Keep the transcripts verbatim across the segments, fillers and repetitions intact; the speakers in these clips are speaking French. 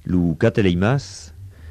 Lou Cateleimas,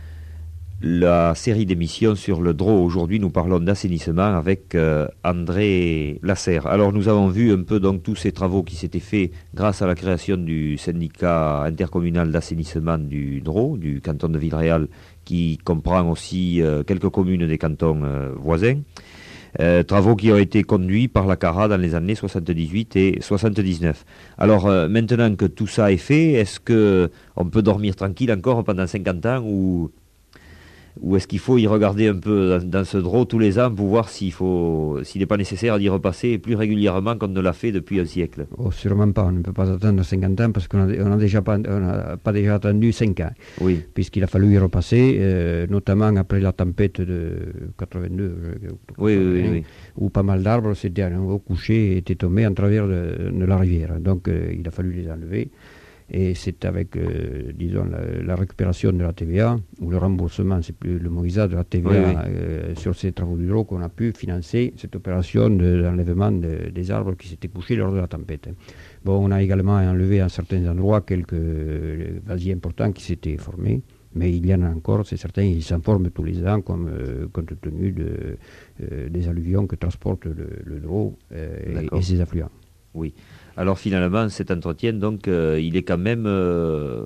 la série d'émissions sur le D R O. Aujourd'hui, nous parlons d'assainissement avec euh, André Lasserre. Alors, nous avons vu un peu donc tous ces travaux qui s'étaient faits grâce à la création du syndicat intercommunal d'assainissement du D R O, du canton de Villeréal, qui comprend aussi euh, quelques communes des cantons euh, voisins. Euh, travaux qui ont été conduits par la CARA dans les années soixante-dix-huit et soixante-dix-neuf. Alors euh, maintenant que tout ça est fait, est-ce qu'on peut dormir tranquille encore pendant cinquante ans ou, ou est-ce qu'il faut y regarder un peu dans, dans ce D R O tous les ans pour voir s'il faut, s'il n'est pas nécessaire d'y repasser plus régulièrement qu'on ne l'a fait depuis un siècle? Oh, sûrement pas, on ne peut pas attendre cinquante ans parce qu'on n'a déjà pas, pas déjà attendu cinq ans. Oui. Puisqu'il a fallu y repasser, euh, notamment après la tempête de quatre-vingt-deux, oui, oui, oui, oui. où pas mal d'arbres s'étaient à nouveau couchés et étaient tombés en travers de, de la rivière. Donc euh, il a fallu les enlever. Et c'est avec, euh, disons, la, la récupération de la T V A, ou le remboursement, c'est plus le mot exact, de la T V A oui, oui. Euh, sur ces travaux du D R O qu'on a pu financer cette opération de, d'enlèvement de, des arbres qui s'étaient couchés lors de la tempête. Bon, on a également enlevé à certains endroits quelques euh, vasiers importants qui s'étaient formés, mais il y en a encore, c'est certain, ils s'en forment tous les ans comme, euh, compte tenu de, euh, des alluvions que transporte le, le D R O euh, et, et ses affluents. Oui. Alors finalement, cet entretien, donc, euh, il est quand même euh,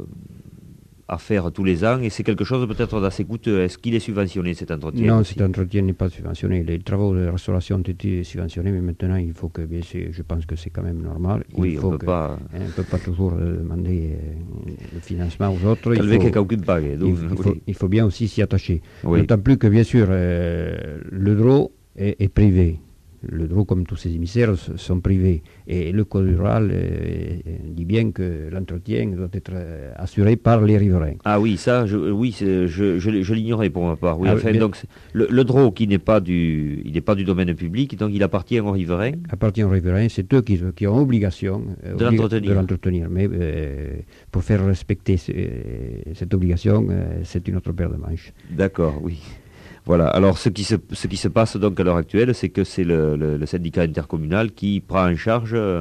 à faire tous les ans et c'est quelque chose peut-être d'assez coûteux. Est-ce qu'il est subventionné cet entretien? Non, aussi? cet entretien n'est pas subventionné. Les travaux de restauration ont été subventionnés, mais maintenant il faut que, bien sûr, je pense que c'est quand même normal. Il oui, faut on ne peut, pas... peut pas toujours demander euh, le financement aux autres. Il faut, il, il, il, faut, il faut bien aussi s'y attacher. Oui. D'autant plus que, bien sûr, euh, le D R O est, est privé. Le D R O, comme tous ses émissaires, sont privés. Et le Code rural euh, dit bien que l'entretien doit être assuré par les riverains. Ah oui, ça, je, oui, je, je, je l'ignorais pour ma part. Oui, ah, enfin, donc, le, le D R O, qui n'est pas du, il n'est pas du domaine public, donc il appartient aux riverains. Appartient aux riverains, c'est eux qui, qui ont obligation euh, de l'entretenir. De l'entretenir. Mais euh, pour faire respecter ce, cette obligation, euh, c'est une autre paire de manches. D'accord, oui. Voilà, alors ce qui se, ce qui se passe donc à l'heure actuelle, c'est que c'est le, le, le syndicat intercommunal qui prend en charge euh,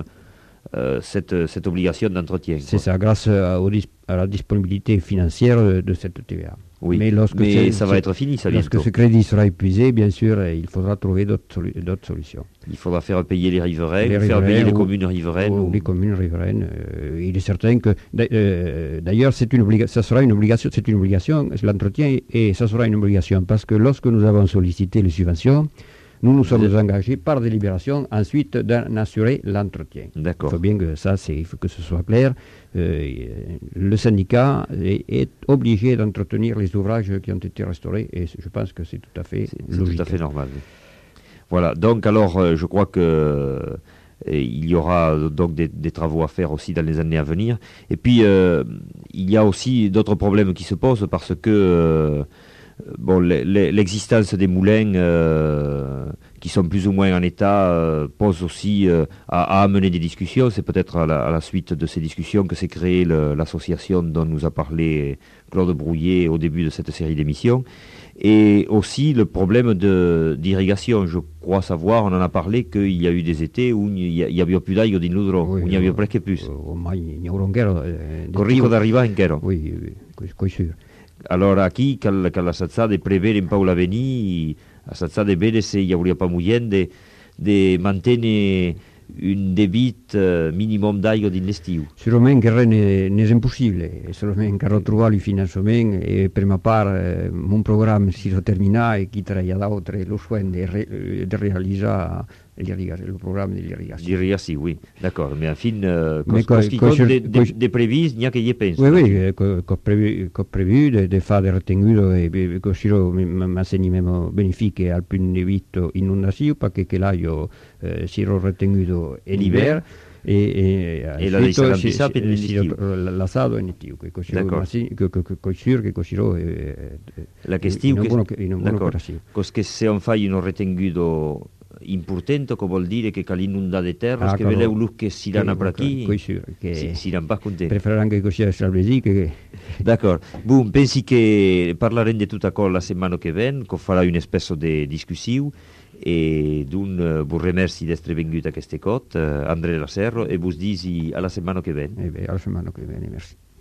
cette, cette obligation d'entretien. C'est ça, grâce à, au, à la disponibilité financière de cette T V A. Oui, mais, lorsque mais ça va être fini, ça Lorsque bientôt. ce crédit sera épuisé, bien sûr, il faudra trouver d'autres, d'autres solutions. Il faudra faire payer les riverains, les faire riverains payer ou, les communes riveraines. Ou, ou les communes riveraines. Euh, il est certain que, euh, d'ailleurs, c'est une obliga- ça sera une obligation, c'est une obligation, l'entretien, et ça sera une obligation, parce que lorsque nous avons sollicité les subventions, nous nous sommes de... engagés par délibération ensuite d'en assurer l'entretien. D'accord. Il faut bien que ça, c'est, il faut que ce soit clair. Euh, le syndicat est, est obligé d'entretenir les ouvrages qui ont été restaurés et je pense que c'est tout à fait c'est, logique. C'est tout à fait normal. Oui. Voilà, donc alors euh, je crois que euh, il y aura donc des, des travaux à faire aussi dans les années à venir. Et puis euh, il y a aussi d'autres problèmes qui se posent parce que euh, bon, l'existence des moulins euh, qui sont plus ou moins en état euh, pose aussi euh, à, à amener des discussions. C'est peut-être à la, à la suite de ces discussions que s'est créée le, l'association dont nous a parlé Claude Brouillet au début de cette série d'émissions. Et aussi le problème de, d'irrigation. Je crois savoir, on en a parlé, qu'il y a eu des étés où il n'y avait plus d'aigua din Ludro, oui, où il n'y avait presque plus. Ormai ne avrò Corrico d'arriver en Quero. Oui, oui, sûr. Alors aquí, quand, quand la satsade prevede in Paula veni, la satsade vede se hi hauria pas moyen de, de mantenere un debit uh, minimum d'aigua din l'estiu. Sûrament que res n'és impossible, solament cal trobar el finançament e per ma part eh, mon programma si lo termina e chi tra d'altre lo soin de, re, de realitzar le programme de l'irrigation. L'irrigation, oui, d'accord, mais enfin, euh, ce qui compte de, de, de prévis, il n'y a que y pense. Oui, oui, qu'ho prevu, qu'ho prevu de, de fare retenuto e così m'assegnamento benefiche al più di vito inondazione perché che l'aio eh, si ero retenuto e l'hiver e, e, e la disarantisà per l'estiu. L'asado è l'estiu, che così che così la questione che cos che se on fai un retenuto importante, che vuol dire che l'inondare le terre, ah, che vede un look che si danno per qui, si, si danno pas contenti. Preferisco anche così a Salvesi che... D'accord. Bon, pensi che parleremo di tutta cosa la settimana che viene, che farà una specie di discussione e d'un uh, vi remerci d'essere venuto a queste cote, uh, André Lasserre, e vi dici alla settimana che viene. Eh beh, alla settimana che viene, merci.